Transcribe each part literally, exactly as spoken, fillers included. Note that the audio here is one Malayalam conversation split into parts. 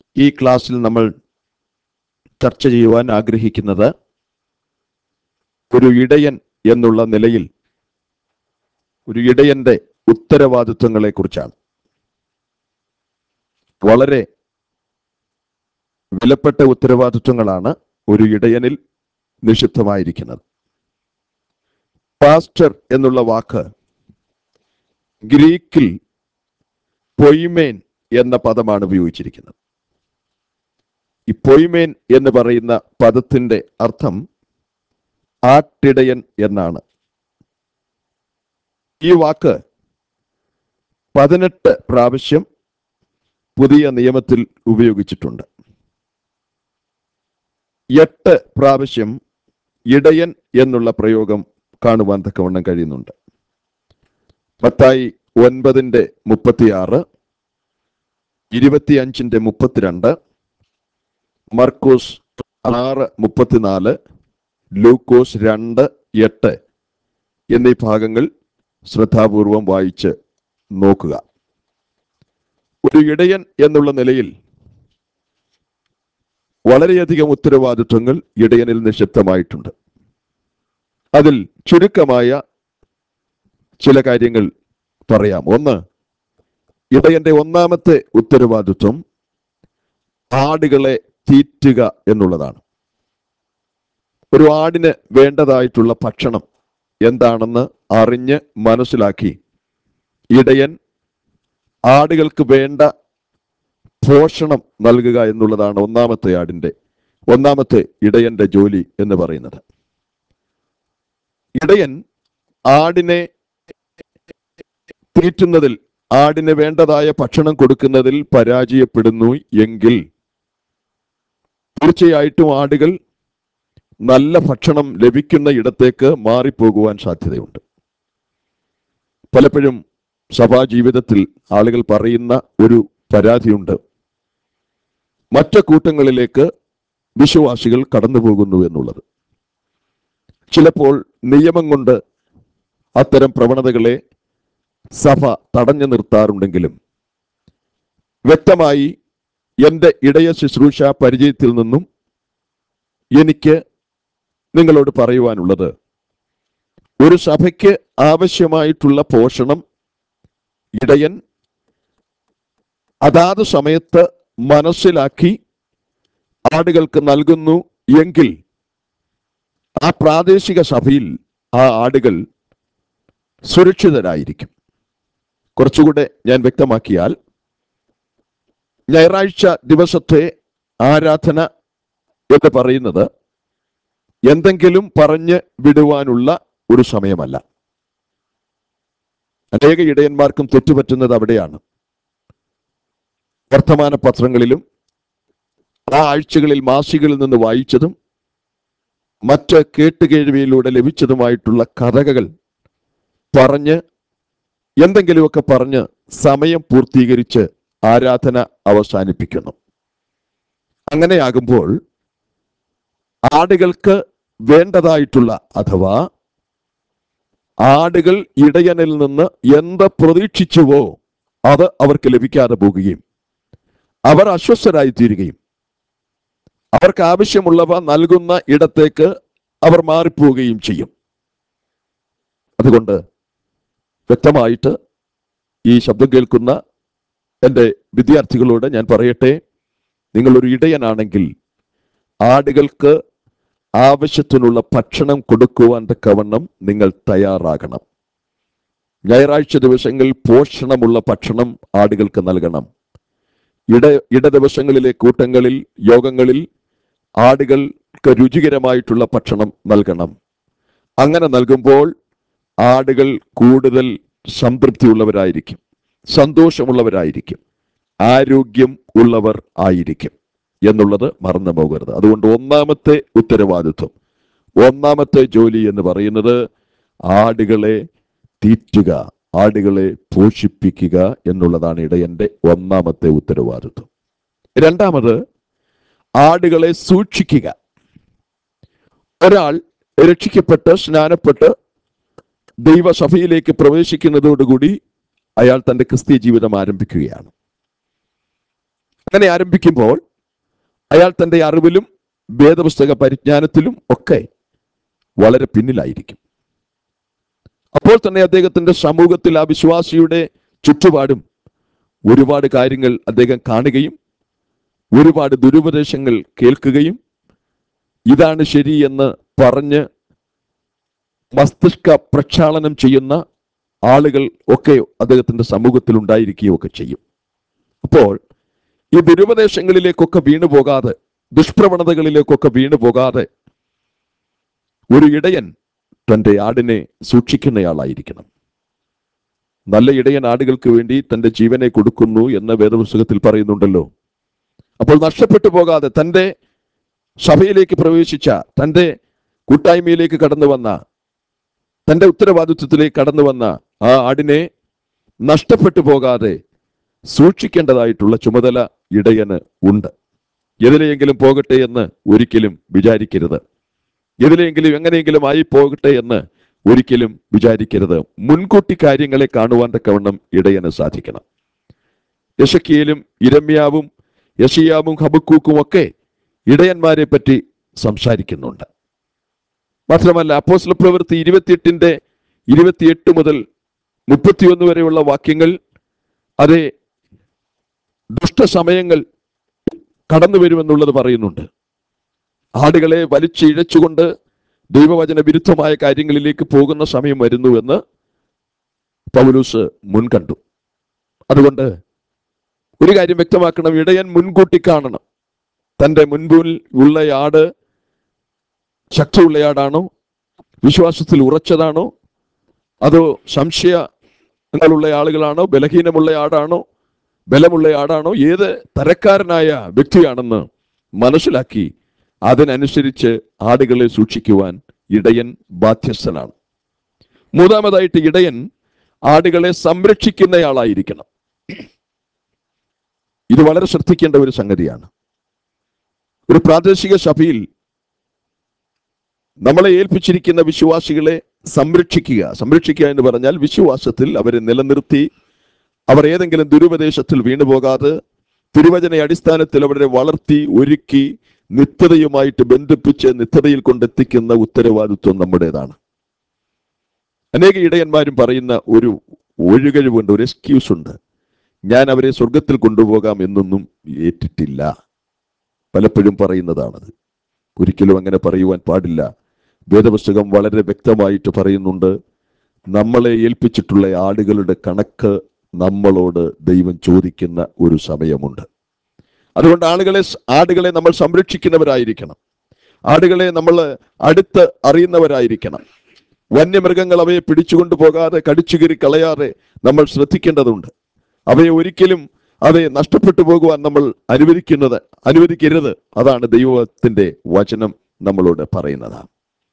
ഈ ക്ലാസ്സിൽ നമ്മൾ ചർച്ച ചെയ്യുവാൻ ആഗ്രഹിക്കുന്നത് ഒരു ഇടയൻ എന്നുള്ള നിലയിൽ ഒരു ഇടയന്റെ ഉത്തരവാദിത്വങ്ങളെ കുറിച്ചാണ്. വളരെ വിലപ്പെട്ട ഉത്തരവാദിത്വങ്ങളാണ് ഒരു ഇടയനിൽ നിക്ഷിപ്തമായിരിക്കുന്നത്. പാസ്റ്റർ എന്നുള്ള വാക്ക് ഗ്രീക്കിൽ പൊയ്മേൻ എന്ന പദമാണ് ഉപയോഗിച്ചിരിക്കുന്നത്. ഈ പൊയ്മേൻ എന്ന് പറയുന്ന പദത്തിന്റെ അർത്ഥം ആട്ടിടയൻ എന്നാണ്. ഈ വാക്ക് പതിനെട്ട് പ്രാവശ്യം പുതിയ നിയമത്തിൽ ഉപയോഗിച്ചിട്ടുണ്ട്. എട്ട് പ്രാവശ്യം ഇടയൻ എന്നുള്ള പ്രയോഗം കാണുവാൻ തക്കവണ്ണം കഴിയുന്നുണ്ട്. മത്തായി ഒൻപതിന്റെ മുപ്പത്തിയാറ്, ഇരുപത്തിയഞ്ചിന്റെ മുപ്പത്തിരണ്ട്, മർക്കോസ് ആറ് മുപ്പത്തിനാല്, ലൂക്കോസ് രണ്ട് എട്ട് എന്നീ ഭാഗങ്ങൾ ശ്രദ്ധാപൂർവം വായിച്ച് നോക്കുക. ഒരു ഇടയൻ എന്നുള്ള നിലയിൽ വളരെയധികം ഉത്തരവാദിത്വങ്ങൾ ഇടയനിൽ നിക്ഷിപ്തമായിട്ടുണ്ട്. അതിൽ ചുരുക്കമായ ചില കാര്യങ്ങൾ പറയാം. ഒന്ന്, ഇടയന്റെ ഒന്നാമത്തെ ഉത്തരവാദിത്വം ആടുകളെ തീറ്റുക എന്നുള്ളതാണ്. ഒരു ആടിന് വേണ്ടതായിട്ടുള്ള ഭക്ഷണം എന്താണെന്ന് അറിഞ്ഞ് മനസ്സിലാക്കി ഇടയൻ ആടുകൾക്ക് വേണ്ട പോഷണം നൽകുക എന്നുള്ളതാണ് ഒന്നാമത്തെ ആടിന്റെ ഒന്നാമത്തെ ഇടയന്റെ ജോലി എന്ന് പറയുന്നത്. ഇടയൻ ആടിനെ തീറ്റുന്നതിൽ, ആടിന് വേണ്ടതായ ഭക്ഷണം കൊടുക്കുന്നതിൽ പരാജയപ്പെടുന്നു എങ്കിൽ തീർച്ചയായിട്ടും ആടുകൾ നല്ല ഭക്ഷണം ലഭിക്കുന്ന ഇടത്തേക്ക് മാറിപ്പോകുവാൻ സാധ്യതയുണ്ട്. പലപ്പോഴും സഭാ ജീവിതത്തിൽ ആളുകൾ പറയുന്ന ഒരു പരാതിയുണ്ട്: മറ്റു കൂട്ടങ്ങളിലേക്ക് വിശ്വാസികൾ കടന്നു പോകുന്നു എന്നുള്ളത്. ചിലപ്പോൾ നിയമം കൊണ്ട് അത്തരം പ്രവണതകളെ സഭ തടഞ്ഞു നിർത്താറുണ്ടെങ്കിലും വ്യക്തമായി എൻ്റെ ഇടയ ശുശ്രൂഷ പരിചയത്തിൽ നിന്നും എനിക്ക് നിങ്ങളോട് പറയുവാനുള്ളത്, ഒരു സഭയ്ക്ക് ആവശ്യമായിട്ടുള്ള പോഷണം ഇടയൻ അതാത് സമയത്ത് മനസ്സിലാക്കി ആടുകൾക്ക് നൽകുന്നു എങ്കിൽ ആ പ്രാദേശിക സഭയിൽ ആ ആടുകൾ സുരക്ഷിതരായിരിക്കും. കുറച്ചുകൂടെ ഞാൻ വ്യക്തമാക്കിയാൽ, ഞായറാഴ്ച ദിവസത്തെ ആരാധന എന്ന് പറയുന്നത് എന്തെങ്കിലും പറഞ്ഞ് വിടുവാനുള്ള ഒരു സമയമല്ല. അനേക ഇടയന്മാർക്കും തെറ്റുപറ്റുന്നത് അവിടെയാണ്. വർത്തമാന പത്രങ്ങളിലും ആ ആഴ്ചകളിൽ മാസികകളിൽ നിന്ന് വായിച്ചതും മറ്റ് കേട്ടുകേഴ്വിയിലൂടെ ലഭിച്ചതുമായിട്ടുള്ള കഥകൾ പറഞ്ഞ് എന്തെങ്കിലുമൊക്കെ പറഞ്ഞ് സമയം പൂർത്തീകരിച്ച് ആരാധന അവസാനിപ്പിക്കുന്നു. അങ്ങനെയാകുമ്പോൾ ആടുകൾക്ക് വേണ്ടതായിട്ടുള്ള, അഥവാ ആടുകൾ ഇടയനിൽ നിന്ന് എന്ത് പ്രതീക്ഷിച്ചുവോ അത് അവർക്ക് ലഭിക്കാതെ പോകുകയും അവർ അസ്വസ്ഥരായി തീരുകയും അവർക്ക് ആവശ്യമുള്ളവ നൽകുന്ന ഇടത്തേക്ക് അവർ മാറിപ്പോവുകയും ചെയ്യും. അതുകൊണ്ട് വ്യക്തമായിട്ട് ഈ ശബ്ദം കേൾക്കുന്ന എൻ്റെ വിദ്യാർത്ഥികളോട് ഞാൻ പറയട്ടെ, നിങ്ങളൊരു ഇടയനാണെങ്കിൽ ആടുകൾക്ക് ആവശ്യത്തിനുള്ള ഭക്ഷണം കൊടുക്കുവാൻ തക്കവണ്ണം നിങ്ങൾ തയ്യാറാകണം. ഞായറാഴ്ച ദിവസങ്ങളിൽ പോഷണമുള്ള ഭക്ഷണം ആടുകൾക്ക് നൽകണം. ഇട ഇട ദിവസങ്ങളിലെ കൂട്ടങ്ങളിൽ, യോഗങ്ങളിൽ ആടുകൾക്ക് രുചികരമായിട്ടുള്ള ഭക്ഷണം നൽകണം. അങ്ങനെ നൽകുമ്പോൾ ആടുകൾ കൂടുതൽ സംതൃപ്തിയുള്ളവരായിരിക്കും, സന്തോഷമുള്ളവരായിരിക്കും, ആരോഗ്യം ഉള്ളവർ ആയിരിക്കും എന്നുള്ളത് മറന്നു പോകരുത്. അതുകൊണ്ട് ഒന്നാമത്തെ ഉത്തരവാദിത്വം, ഒന്നാമത്തെ ജോലി എന്ന് പറയുന്നത് ആടുകളെ തീറ്റുക, ആടുകളെ പോഷിപ്പിക്കുക എന്നുള്ളതാണ് ഇടയന്റെ ഒന്നാമത്തെ ഉത്തരവാദിത്വം. രണ്ടാമത്, ആടുകളെ സൂക്ഷിക്കുക. ഒരാൾ രക്ഷിക്കപ്പെട്ട് സ്നാനപ്പെട്ട് ദൈവസഭയിലേക്ക് പ്രവേശിക്കുന്നതോടുകൂടി അയാൾ തൻ്റെ ക്രിസ്തീയ ജീവിതം ആരംഭിക്കുകയാണ്. അങ്ങനെ ആരംഭിക്കുമ്പോൾ അയാൾ തൻ്റെ അറിവിലും വേദപുസ്തക പരിജ്ഞാനത്തിലും ഒക്കെ വളരെ പിന്നിലായിരിക്കും. അപ്പോൾ തന്നെ അദ്ദേഹത്തിന്റെ സമൂഹത്തിൽ ആ വിശ്വാസിയുടെ ചുറ്റുപാടും ഒരുപാട് കാര്യങ്ങൾ അദ്ദേഹം കാണുകയും ഒരുപാട് ദുരുപദേശങ്ങൾ കേൾക്കുകയും ഇതാണ് ശരി എന്ന് പറഞ്ഞ് മസ്തിഷ്ക പ്രക്ഷാളനം ചെയ്യുന്ന ആളുകൾ ഒക്കെ അദ്ദേഹത്തിന്റെ സമൂഹത്തിൽ ഉണ്ടായിരിക്കുകയും ഒക്കെ ചെയ്യും. അപ്പോൾ ഈ ദുരുപദേശങ്ങളിലേക്കൊക്കെ വീണു പോകാതെ, ദുഷ്പ്രവണതകളിലേക്കൊക്കെ വീണു പോകാതെ ഒരു ഇടയൻ തൻ്റെ ആടിനെ സൂക്ഷിക്കുന്നയാളായിരിക്കണം. നല്ല ഇടയൻ ആടുകൾക്ക് വേണ്ടി തൻ്റെ ജീവനെ കൊടുക്കുന്നു എന്ന് വേദപുസ്തകത്തിൽ പറയുന്നുണ്ടല്ലോ. അപ്പോൾ നഷ്ടപ്പെട്ടു പോകാതെ തൻ്റെ സഭയിലേക്ക് പ്രവേശിച്ച, തൻ്റെ കൂട്ടായ്മയിലേക്ക് കടന്നു വന്ന, തൻ്റെ ഉത്തരവാദിത്വത്തിലേക്ക് കടന്നു വന്ന ആ ആടിനെ നഷ്ടപ്പെട്ടു പോകാതെ സൂക്ഷിക്കേണ്ടതായിട്ടുള്ള ചുമതല ഇടയന് ഉണ്ട്. എതിലെയെങ്കിലും പോകട്ടെ എന്ന് ഒരിക്കലും വിചാരിക്കരുത്. എതിലെയെങ്കിലും എങ്ങനെയെങ്കിലും ആയി പോകട്ടെ എന്ന് ഒരിക്കലും വിചാരിക്കരുത്. മുൻകൂട്ടി കാര്യങ്ങളെ കാണുവാൻ തക്കവണ്ണം ഇടയന് സാധിക്കണം. യെശയ്ക്കീലും ഇരമ്യാവും യെശയ്യാവും ഹബക്കൂക്കും ഒക്കെ ഇടയന്മാരെ പറ്റി സംസാരിക്കുന്നുണ്ട്. മാത്രമല്ല അപ്പോസ്തല പ്രവൃത്തി ഇരുപത്തിയെട്ടിന്റെ ഇരുപത്തിയെട്ട് മുതൽ മുപ്പത്തിയൊന്ന് വരെയുള്ള വാക്യങ്ങൾ അതേ ദുഷ്ടസമയങ്ങൾ കടന്നു വരുമെന്നുള്ളത് പറയുന്നുണ്ട്. ആടുകളെ വലിച്ചിഴച്ചുകൊണ്ട് ദൈവവചന വിരുദ്ധമായ കാര്യങ്ങളിലേക്ക് പോകുന്ന സമയം വരുന്നുവെന്ന് പൗലോസ് മുൻകണ്ടു. അതുകൊണ്ട് ഒരു കാര്യം വ്യക്തമാക്കണം, ഇടയൻ മുൻകൂട്ടി കാണണം. തൻ്റെ മുൻപിൽ ഉള്ള ആട് ശക്തിയുള്ളയാടാണോ, വിശ്വാസത്തിൽ ഉറച്ചതാണോ, അതോ സംശയങ്ങളുള്ള ആളുകളാണോ, ബലഹീനമുള്ള ആടാണോ, ബലമുള്ള ആടാണോ, ഏത് തരക്കാരനായ വ്യക്തിയാണെന്ന് മനസ്സിലാക്കി അതിനനുസരിച്ച് ആടുകളെ സൂക്ഷിക്കുവാൻ ഇടയൻ ബാധ്യസ്ഥനാണ്. മൂന്നാമതായിട്ട് ഇടയൻ ആടുകളെ സംരക്ഷിക്കുന്നയാളായിരിക്കണം. ഇത് വളരെ ശ്രദ്ധിക്കേണ്ട ഒരു സംഗതിയാണ്. ഒരു പ്രാദേശിക സഭയിൽ നമ്മളെ ഏൽപ്പിച്ചിരിക്കുന്ന വിശ്വാസികളെ സംരക്ഷിക്കുക. സംരക്ഷിക്കുക എന്ന് പറഞ്ഞാൽ വിശ്വാസത്തിൽ അവരെ നിലനിർത്തി അവർ ഏതെങ്കിലും ദുരുപദേശത്തിൽ വീണുപോകാതെ തിരുവചന അടിസ്ഥാനത്തിൽ അവരെ വളർത്തി ഒരുക്കി നിത്യതയുമായിട്ട് ബന്ധിപ്പിച്ച് നിത്യതയിൽ കൊണ്ടെത്തിക്കുന്ന ഉത്തരവാദിത്വം നമ്മുടേതാണ്. അനേക ഇടയന്മാരും പറയുന്ന ഒരു ഒഴുകഴിവുണ്ട്, ഒരു എക്സ്ക്യൂസ് ഉണ്ട്. ഞാൻ അവരെ സ്വർഗത്തിൽ കൊണ്ടുപോകാം എന്നൊന്നും ഏറ്റിട്ടില്ല. പലപ്പോഴും പറയുന്നതാണത്. ഒരിക്കലും അങ്ങനെ പറയുവാൻ പാടില്ല. വേദപുസ്തകം വളരെ വ്യക്തമായിട്ട് പറയുന്നുണ്ട്, നമ്മളെ ഏൽപ്പിച്ചിട്ടുള്ള ആടുകളുടെ കണക്ക് നമ്മളോട് ദൈവം ചോദിക്കുന്ന ഒരു സമയമുണ്ട്. അതുകൊണ്ട് ആളുകളെ ആടുകളെ നമ്മൾ സംരക്ഷിക്കുന്നവരായിരിക്കണം. ആടുകളെ നമ്മൾ അടുത്ത് അറിയുന്നവരായിരിക്കണം. വന്യമൃഗങ്ങൾ അവയെ പിടിച്ചുകൊണ്ടു പോകാതെ കടിച്ചുകീറി കളയാതെ നമ്മൾ ശ്രദ്ധിക്കേണ്ടതുണ്ട്. അവയെ ഒരിക്കലും അവയെ നഷ്ടപ്പെട്ടു പോകുവാൻ നമ്മൾ അനുവദിക്കുന്നത് അനുവദിക്കരുത്. അതാണ് ദൈവത്തിന്റെ വചനം നമ്മളോട് പറയുന്നത്.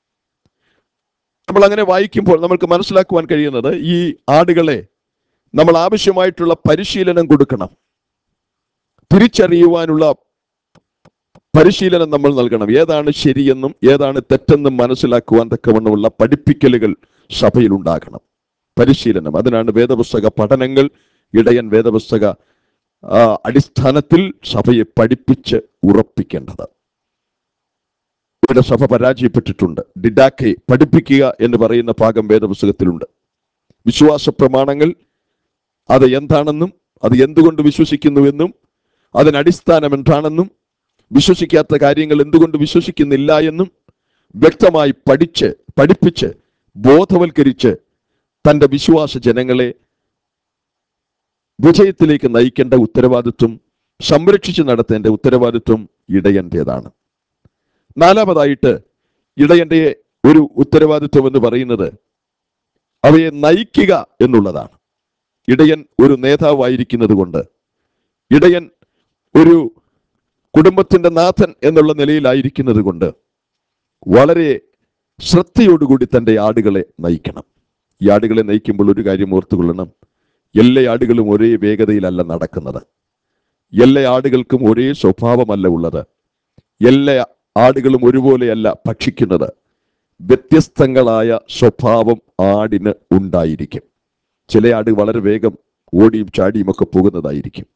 നമ്മൾ അങ്ങനെ വായിക്കുമ്പോൾ നമ്മൾക്ക് മനസ്സിലാക്കുവാൻ കഴിയുന്നത്, ഈ ആടുകളെ നമ്മൾ ആവശ്യമായിട്ടുള്ള പരിശീലനം കൊടുക്കണം. തിരിച്ചറിയുവാനുള്ള പരിശീലനം നമ്മൾ നൽകണം. ഏതാണ് ശരിയെന്നും ഏതാണ് തെറ്റെന്നും മനസ്സിലാക്കുവാൻ തക്കവണ്ണമുള്ള പഠിപ്പിക്കലുകൾ സഭയിൽ ഉണ്ടാകണം. പരിശീലനം, അതിനാണ് വേദപുസ്തക പഠനങ്ങൾ. ഇടയൻ വേദപുസ്തക അടിസ്ഥാനത്തിൽ സഭയെ പഠിപ്പിച്ച് ഉറപ്പിക്കേണ്ടത്. ഇവിടെ സഭ പരാജയപ്പെട്ടിട്ടുണ്ട്. ഡിഡാക്കെ, പഠിപ്പിക്കുക എന്ന് പറയുന്ന ഭാഗം വേദപുസ്തകത്തിലുണ്ട്. വിശ്വാസ പ്രമാണങ്ങൾ അത് എന്താണെന്നും അത് എന്തുകൊണ്ട് വിശ്വസിക്കുന്നുവെന്നും അതിനടിസ്ഥാനം എന്താണെന്നും വിശ്വസിക്കാത്ത കാര്യങ്ങൾ എന്തുകൊണ്ട് വിശ്വസിക്കുന്നില്ല എന്നും വ്യക്തമായി പഠിച്ച് പഠിപ്പിച്ച് ബോധവൽക്കരിച്ച് തൻ്റെ വിശ്വാസ ജനങ്ങളെ വിജയത്തിലേക്ക് നയിക്കേണ്ട ഉത്തരവാദിത്വം, സംരക്ഷിച്ച് നടത്തേണ്ട ഉത്തരവാദിത്വം ഇടയന്റേതാണ്. നാലാമതായിട്ട് ഇടയന്റെ ഒരു ഉത്തരവാദിത്വം എന്ന് പറയുന്നത് അവയെ നയിക്കുക എന്നുള്ളതാണ്. ഇടയൻ ഒരു നേതാവായിരിക്കുന്നത് കൊണ്ട്, ഇടയൻ ഒരു കുടുംബത്തിന്റെ നാഥൻ എന്നുള്ള നിലയിലായിരിക്കുന്നത് കൊണ്ട് വളരെ ശ്രദ്ധയോടുകൂടി തൻ്റെ ആടുകളെ നയിക്കണം. ഈ ആടുകളെ നയിക്കുമ്പോൾ ഒരു കാര്യം ഓർത്തുകൊള്ളണം, എല്ലാ ആടുകളും ഒരേ വേഗതയിലല്ല നടക്കുന്നത്. എല്ലാ ആടുകൾക്കും ഒരേ സ്വഭാവമല്ല ഉള്ളത്. എല്ലാ ആടുകളും ഒരുപോലെയല്ല ഭക്ഷിക്കുന്നത്. വ്യത്യസ്തങ്ങളായ സ്വഭാവം ആടിന് ഉണ്ടായിരിക്കും. ചില ആട് വളരെ വേഗം ഓടിയും ചാടിയും ഒക്കെ പോകുന്നതായിരിക്കും.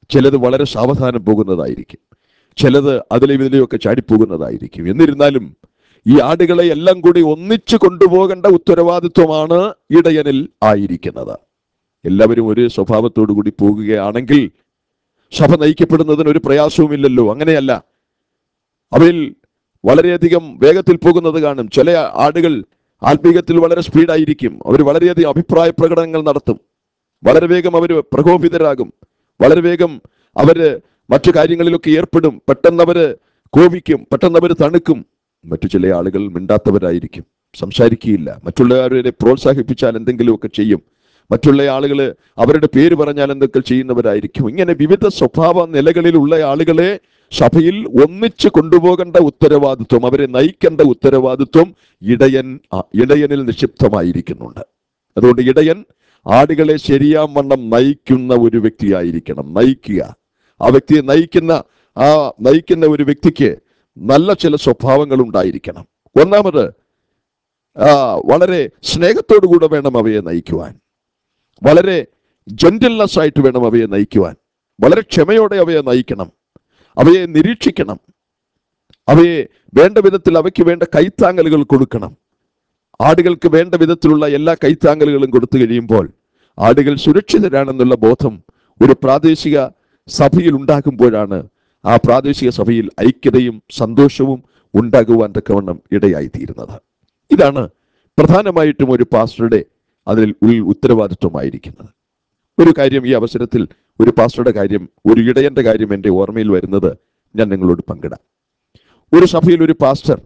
ചിലത് വളരെ സാവധാനം പോകുന്നതായിരിക്കും, ചിലത് അതിലെ ഇതിലെയൊക്കെ ചാടിപ്പോകുന്നതായിരിക്കും. എന്നിരുന്നാലും ഈ ആടുകളെ എല്ലാം കൂടി ഒന്നിച്ചു കൊണ്ടുപോകേണ്ട ഉത്തരവാദിത്വമാണ് ഇടയനിൽ ആയിരിക്കുന്നത്. എല്ലാവരും ഒരു സ്വഭാവത്തോടു കൂടി പോകുകയാണെങ്കിൽ സഭ നയിക്കപ്പെടുന്നതിന് ഒരു പ്രയാസവുമില്ലല്ലോ. അങ്ങനെയല്ല, അവയിൽ വളരെയധികം വേഗത്തിൽ പോകുന്നത് കാണും. ചില ആടുകൾ ആത്മീയത്തിൽ വളരെ സ്പീഡായിരിക്കും. അവർ വളരെയധികം അഭിപ്രായ പ്രകടനങ്ങൾ നടത്തും. വളരെ വേഗം അവർ പ്രകോപിതരാകും. വളരെ വേഗം അവര് മറ്റു കാര്യങ്ങളിലൊക്കെ ഏർപ്പെടും. പെട്ടെന്ന് അവര് കോപിക്കും, പെട്ടെന്ന് അവര് തണുക്കും. മറ്റു ചില ആളുകൾ മിണ്ടാത്തവരായിരിക്കും, സംസാരിക്കുകയില്ല. മറ്റുള്ളവരെ പ്രോത്സാഹിപ്പിച്ചാൽ എന്തെങ്കിലുമൊക്കെ ചെയ്യും. മറ്റുള്ള ആളുകൾ അവരുടെ പേര് പറഞ്ഞാൽ എന്തൊക്കെ ചെയ്യുന്നവരായിരിക്കും. ഇങ്ങനെ വിവിധ സ്വഭാവ നിലകളിലുള്ള ആളുകളെ സഭയിൽ ഒന്നിച്ച് കൊണ്ടുപോകേണ്ട ഉത്തരവാദിത്വം, അവരെ നയിക്കേണ്ട ഉത്തരവാദിത്വം ഇടയൻ ഇടയനിൽ നിക്ഷിപ്തമായിരിക്കുന്നുണ്ട്. അതുകൊണ്ട് ഇടയൻ ആടുകളെ ശരിയാം വണ്ണം നയിക്കുന്ന ഒരു വ്യക്തിയായിരിക്കണം. നയിക്കുക, ആ വ്യക്തിയെ നയിക്കുന്ന ആ നയിക്കുന്ന ഒരു വ്യക്തിക്ക് നല്ല ചില സ്വഭാവങ്ങൾ ഉണ്ടായിരിക്കണം. ഒന്നാമത്, ആ വളരെ സ്നേഹത്തോടു കൂടെ വേണം അവയെ നയിക്കുവാൻ. വളരെ ജെന്റിൽനെസ് ആയിട്ട് വേണം അവയെ നയിക്കുവാൻ. വളരെ ക്ഷമയോടെ അവയെ നയിക്കണം. അവയെ നിരീക്ഷിക്കണം. അവയെ വേണ്ട വിധത്തിൽ അവയ്ക്ക് വേണ്ട കൈത്താങ്ങലുകൾ കൊടുക്കണം. ആടുകൾക്ക് വേണ്ട വിധത്തിലുള്ള എല്ലാ കൈത്താങ്ങലുകളും കൊടുത്തു കഴിയുമ്പോൾ ആടുകൾ സുരക്ഷിതരാണെന്നുള്ള ബോധം ഒരു പ്രാദേശിക സഭയിൽ ഉണ്ടാകുമ്പോഴാണ് ആ പ്രാദേശിക സഭയിൽ ഐക്യതയും സന്തോഷവും ഉണ്ടാകുവാൻ തക്കവണ്ണം ഇടയായിത്തീരുന്നത്. ഇതാണ് പ്രധാനമായിട്ടും ഒരു പാസ്റ്ററുടെ അതിൽ ഉൾ ഉത്തരവാദിത്വമായിരിക്കുന്നത്. ഒരു കാര്യം ഈ അവസരത്തിൽ, ഒരു പാസ്റ്ററുടെ കാര്യം, ഒരു ഇടയന്റെ കാര്യം എൻ്റെ ഓർമ്മയിൽ വരുന്നത് ഞാൻ നിങ്ങളോട് പങ്കിടാം. ഒരു സഭയിൽ ഒരു പാസ്റ്റർ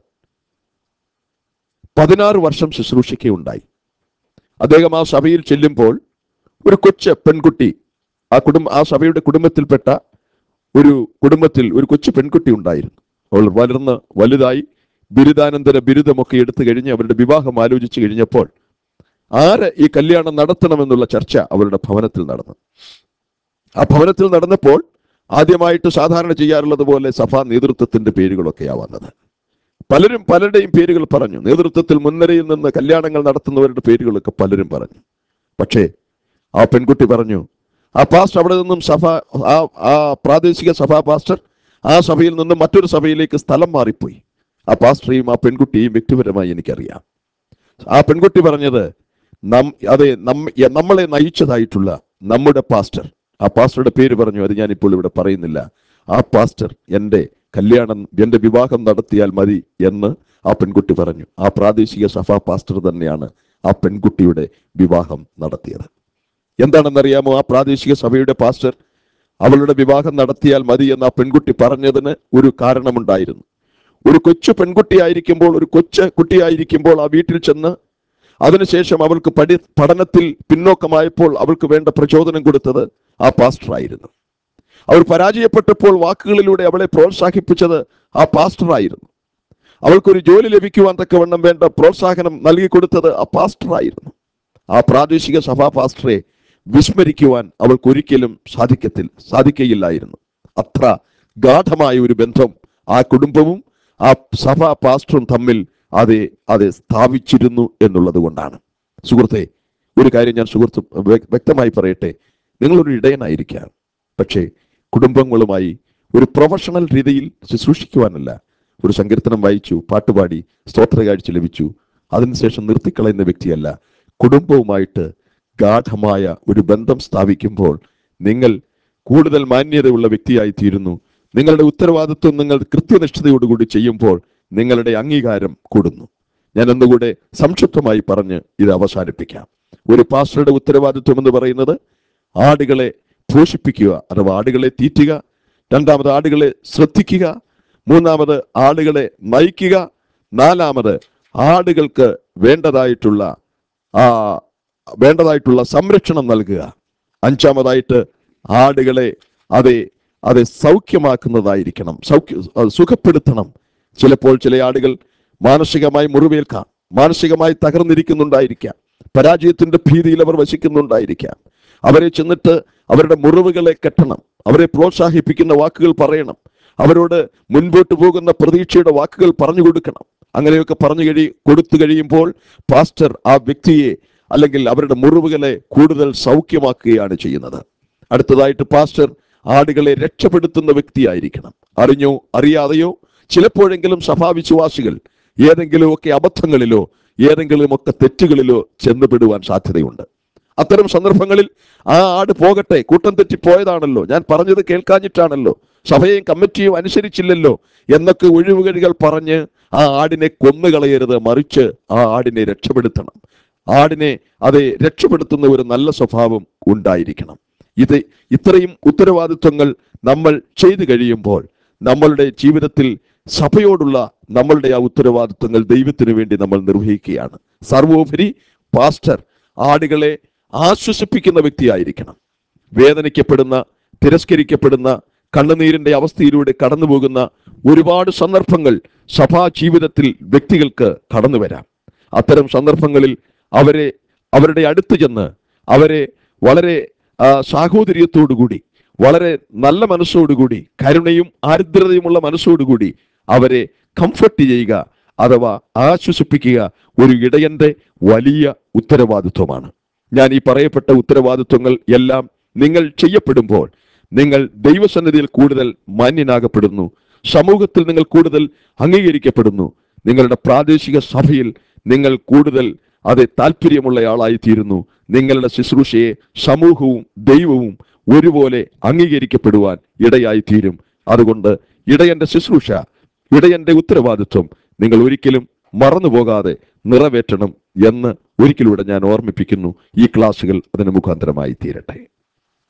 പതിനാറ് വർഷം ശുശ്രൂഷിക്കുകയുണ്ടായി. അദ്ദേഹം ആ സഭയിൽ ചെല്ലുമ്പോൾ ഒരു കൊച്ചു പെൺകുട്ടി, ആ കുടുംബ ആ സഭയുടെ കുടുംബത്തിൽപ്പെട്ട ഒരു കുടുംബത്തിൽ ഒരു കൊച്ചു പെൺകുട്ടി ഉണ്ടായിരുന്നു. അവൾ വളർന്ന് വലുതായി ബിരുദാനന്തര ബിരുദമൊക്കെ എടുത്തു കഴിഞ്ഞ് അവരുടെ വിവാഹം ആലോചിച്ചു കഴിഞ്ഞപ്പോൾ ആര് ഈ കല്യാണം നടത്തണമെന്നുള്ള ചർച്ച അവരുടെ ഭവനത്തിൽ നടന്നു. ആ ഭവനത്തിൽ നടന്നപ്പോൾ ആദ്യമായിട്ട് സാധാരണ ചെയ്യാറുള്ളത് പോലെ സഭാ നേതൃത്വത്തിന്റെ പേരുകളൊക്കെയാ വന്നത്. പലരും പലരുടെയും പേരുകൾ പറഞ്ഞു. നേതൃത്വത്തിൽ മുൻനിരയിൽ നിന്ന് കല്യാണങ്ങൾ നടത്തുന്നവരുടെ പേരുകളൊക്കെ പലരും പറഞ്ഞു. പക്ഷേ ആ പെൺകുട്ടി പറഞ്ഞു, ആ പാസ്റ്റർ അവിടെ നിന്നും സഭ ആ ആ പ്രാദേശിക സഭാ പാസ്റ്റർ ആ സഭയിൽ നിന്നും മറ്റൊരു സഭയിലേക്ക് സ്ഥലം മാറിപ്പോയി. ആ പാസ്റ്ററെയും ആ പെൺകുട്ടിയെയും വ്യക്തിപരമായി എനിക്കറിയാം. ആ പെൺകുട്ടി പറഞ്ഞത്, നം അതെ നമ്മളെ നയിച്ചതായിട്ടുള്ള നമ്മുടെ പാസ്റ്റർ, ആ പാസ്റ്ററുടെ പേര് പറഞ്ഞു, അത് ഞാനിപ്പോൾ ഇവിടെ പറയുന്നില്ല. ആ പാസ്റ്റർ എൻ്റെ കല്യാണം എൻ്റെ വിവാഹം നടത്തിയാൽ മതി എന്ന് ആ പെൺകുട്ടി പറഞ്ഞു. ആ പ്രാദേശിക സഭാ പാസ്റ്റർ തന്നെയാണ് ആ പെൺകുട്ടിയുടെ വിവാഹം നടത്തിയത്. എന്താണെന്നറിയാമോ? ആ പ്രാദേശിക സഭയുടെ പാസ്റ്റർ അവളുടെ വിവാഹം നടത്തിയാൽ മതി എന്ന് ആ പെൺകുട്ടി പറഞ്ഞതിന് ഒരു കാരണമുണ്ടായിരുന്നു. ഒരു കൊച്ചു പെൺകുട്ടിയായിരിക്കുമ്പോൾ, ഒരു കൊച്ചു കുട്ടിയായിരിക്കുമ്പോൾ ആ വീട്ടിൽ ചെന്ന് അതിനുശേഷം അവൾക്ക് പഠി പഠനത്തിൽ പിന്നോക്കമായപ്പോൾ അവൾക്ക് വേണ്ട പ്രചോദനം കൊടുത്തത് ആ പാസ്റ്റർ ആയിരുന്നു. അവൾ പരാജയപ്പെട്ടപ്പോൾ വാക്കുകളിലൂടെ അവളെ പ്രോത്സാഹിപ്പിച്ചത് ആ പാസ്റ്റർ ആയിരുന്നു. അവൾക്കൊരു ജോലി ലഭിക്കുവാൻ തക്കവണ്ണം വേണ്ട പ്രോത്സാഹനം നൽകി കൊടുത്തത് ആ പാസ്റ്റർ ആയിരുന്നു. ആ പ്രാദേശിക സഭാ പാസ്റ്ററെ വിസ്മരിക്കുവാൻ അവൾക്ക് ഒരിക്കലും സാധിക്കത്തിൽ സാധിക്കയില്ലായിരുന്നു. അത്ര ഗാഠമായ ഒരു ബന്ധം ആ കുടുംബവും ആ സഭാ പാസ്റ്ററും തമ്മിൽ അതെ അതെ സ്ഥാപിച്ചിരുന്നു എന്നുള്ളത് കൊണ്ടാണ്. സുഹൃത്തെ, ഒരു കാര്യം ഞാൻ സുഹൃത്ത് വ്യക്തമായി പറയട്ടെ. നിങ്ങളൊരു ഇടയനായിരിക്കാം, പക്ഷേ കുടുംബങ്ങളുമായി ഒരു പ്രൊഫഷണൽ രീതിയിൽ ശുശ്രൂഷിക്കുവാനല്ല. ഒരു സങ്കീർത്തനം വായിച്ചു, പാട്ടുപാടി, സ്തോത്രകാഴ്ച ലഭിച്ചു, അതിനുശേഷം നിർത്തിക്കളയുന്ന വ്യക്തിയല്ല. കുടുംബവുമായിട്ട് ഗാഠമായ ഒരു ബന്ധം സ്ഥാപിക്കുമ്പോൾ നിങ്ങൾ കൂടുതൽ മാന്യതയുള്ള വ്യക്തിയായി തീരുന്നു. നിങ്ങളുടെ ഉത്തരവാദിത്വം നിങ്ങൾ കൃത്യനിഷ്ഠതയോടുകൂടി ചെയ്യുമ്പോൾ നിങ്ങളുടെ അംഗീകാരം കൂടുന്നു. ഞാൻ ഒന്നുകൂടെ സംക്ഷിപ്തമായി പറഞ്ഞ് ഇത് അവസാനിപ്പിക്കാം. ഒരു പാസ്റ്ററുടെ ഉത്തരവാദിത്വം എന്ന് പറയുന്നത് ആടുകളെ പോഷിപ്പിക്കുക, അഥവാ ആടുകളെ തീറ്റുക. രണ്ടാമത് ആടുകളെ ശ്രദ്ധിക്കുക. മൂന്നാമത് ആടുകളെ നയിക്കുക. നാലാമത് ആടുകൾക്ക് വേണ്ടതായിട്ടുള്ള ആ വേണ്ടതായിട്ടുള്ള സംരക്ഷണം നൽകുക. അഞ്ചാമതായിട്ട് ആടുകളെ അതെ അതെ സൗഖ്യമാക്കുന്നതായിരിക്കണം, സൗഖ്യ സുഖപ്പെടുത്തണം. ചിലപ്പോൾ ചില ആടുകൾ മാനസികമായി മുറിവേൽക്കാം, മാനസികമായി തകർന്നിരിക്കുന്നുണ്ടായിരിക്കാം, പരാജയത്തിന്റെ ഭീതിയിൽ അവർ വസിക്കുന്നുണ്ടായിരിക്കാം. അവരെ ചെന്നിട്ട് അവരുടെ മുറിവുകളെ കെട്ടണം, അവരെ പ്രോത്സാഹിപ്പിക്കുന്ന വാക്കുകൾ പറയണം, അവരോട് മുൻപോട്ട് പോകുന്ന പ്രതീക്ഷയുടെ വാക്കുകൾ പറഞ്ഞു കൊടുക്കണം. അങ്ങനെയൊക്കെ പറഞ്ഞു കഴി കൊടുത്തു കഴിയുമ്പോൾ പാസ്റ്റർ ആ വ്യക്തിയെ അല്ലെങ്കിൽ അവരുടെ മുറിവുകളെ കൂടുതൽ സൗഖ്യമാക്കുകയാണ് ചെയ്യുന്നത്. അടുത്തതായിട്ട് പാസ്റ്റർ ആടുകളെ രക്ഷപ്പെടുത്തുന്ന വ്യക്തിയായിരിക്കണം. അറിഞ്ഞോ അറിയാതെയോ ചിലപ്പോഴെങ്കിലും സഭാവിശ്വാസികൾ ഏതെങ്കിലുമൊക്കെ അബദ്ധങ്ങളിലോ ഏതെങ്കിലുമൊക്കെ തെറ്റുകളിലോ ചെന്നുപെടുവാൻ സാധ്യതയുണ്ട്. അത്തരം സന്ദർഭങ്ങളിൽ ആ ആട് പോകട്ടെ, കൂട്ടം തെറ്റി പോയതാണല്ലോ, ഞാൻ പറഞ്ഞത് കേൾക്കാഞ്ഞിട്ടാണല്ലോ, സഭയെയും കമ്മിറ്റിയും അനുസരിച്ചില്ലല്ലോ എന്നൊക്കെ ഒഴിവുകഴികൾ പറഞ്ഞ് ആ ആടിനെ കൊന്നുകളയരുത്. മറിച്ച് ആ ആടിനെ രക്ഷപ്പെടുത്തണം. ആടിനെ അത് രക്ഷപ്പെടുത്തുന്ന ഒരു നല്ല സ്വഭാവം ഉണ്ടായിരിക്കണം. ഇത് ഇത്രയും ഉത്തരവാദിത്വങ്ങൾ നമ്മൾ ചെയ്തു കഴിയുമ്പോൾ നമ്മളുടെ ജീവിതത്തിൽ സഭയോടുള്ള നമ്മളുടെ ആ ഉത്തരവാദിത്വങ്ങൾ ദൈവത്തിന് വേണ്ടി നമ്മൾ നിർവഹിക്കുകയാണ്. സർവോപരി പാസ്റ്റർ ആടുകളെ ആശ്വസിപ്പിക്കുന്ന വ്യക്തിയായിരിക്കണം. വേദനിക്കപ്പെടുന്ന, തിരസ്കരിക്കപ്പെടുന്ന, കണ്ണുനീരിന്റെ അവസ്ഥയിലൂടെ കടന്നു പോകുന്ന ഒരുപാട് സന്ദർഭങ്ങൾ സഭാ ജീവിതത്തിൽ വ്യക്തികൾക്ക് കടന്നു വരാം. അത്തരം സന്ദർഭങ്ങളിൽ അവരെ അവരുടെ അടുത്ത് ചെന്ന് അവരെ വളരെ സാഹോദര്യത്തോടുകൂടി, വളരെ നല്ല മനസ്സോടുകൂടി, കരുണയും ആർദ്രതയുമുള്ള മനസ്സോടുകൂടി അവരെ കംഫർട്ട് ചെയ്യുക അഥവാ ആശ്വസിപ്പിക്കുക ഒരു ഇടയന്റെ വലിയ ഉത്തരവാദിത്വമാണ്. ഞാൻ ഈ പറയപ്പെട്ട ഉത്തരവാദിത്വങ്ങൾ എല്ലാം നിങ്ങൾ ചെയ്യപ്പെടുമ്പോൾ നിങ്ങൾ ദൈവസന്നിധിയിൽ കൂടുതൽ മാന്യനാകപ്പെടുന്നു, സമൂഹത്തിൽ നിങ്ങൾ കൂടുതൽ അംഗീകരിക്കപ്പെടുന്നു, നിങ്ങളുടെ പ്രാദേശിക സഭയിൽ നിങ്ങൾ കൂടുതൽ അത് താല്പര്യമുള്ള ആളായിത്തീരുന്നു. നിങ്ങളുടെ ശുശ്രൂഷയെ സമൂഹവും ദൈവവും ഒരുപോലെ അംഗീകരിക്കപ്പെടുവാൻ ഇടയായിത്തീരും. അതുകൊണ്ട് ഇടയന്റെ ശുശ്രൂഷ, ഇടയന്റെ ഉത്തരവാദിത്വം നിങ്ങൾ ഒരിക്കലും മറന്നുപോകാതെ നിറവേറ്റണം എന്ന് ഒരിക്കലൂടെ ഞാൻ ഓർമ്മിപ്പിക്കുന്നു. ഈ ക്ലാസുകൾ അതിന് മുഖാന്തരമായി തീരട്ടെ.